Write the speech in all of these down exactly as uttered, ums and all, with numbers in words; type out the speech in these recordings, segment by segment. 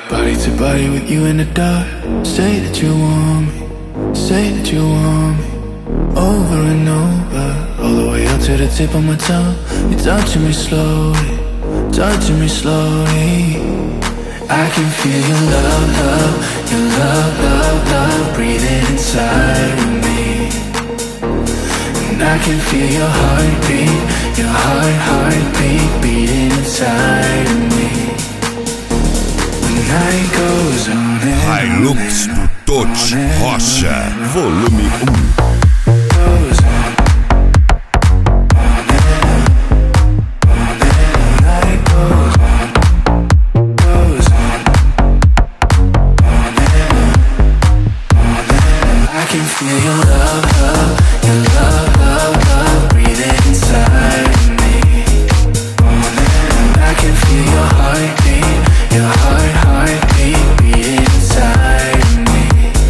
Body to body with you in the dark. Say that you want me, say that you want me, over and over, all the way up to the tip of my tongue. You're touching me slowly, touching me slowly. I can feel your love, love, your love, love, love breathing inside of me. And I can feel your heartbeat, your heart, heartbeat beating inside of me. The night goes on and Hilux do Totti Rocha, volume um. goes on. Feel your love, love, your love, love, love breathing inside of me. And I can feel your heartbeat, your heart, heartbeat beating inside of me.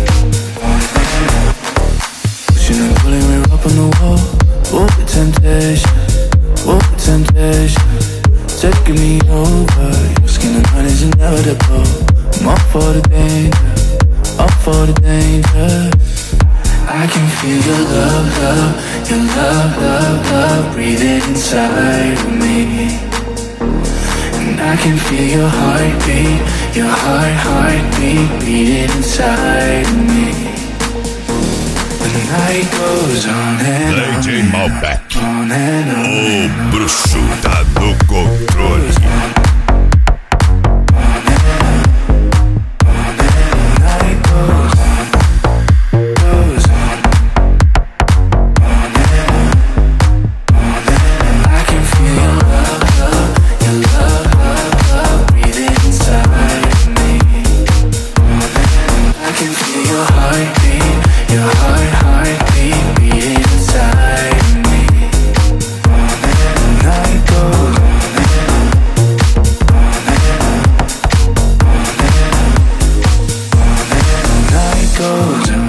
Pushing and pulling, we're up on the wall. Oh, the temptation, oh, the temptation, taking me over. Your skin and mine is inevitable. I'm up for the danger, up for the danger. I can feel your love, love, your love, love, love breathing inside of me. And I can feel your heartbeat, your heart, heartbeat beating inside of me. The night goes on and on, D J Malbec, on and on, o bruxo tá no controle. Goes on.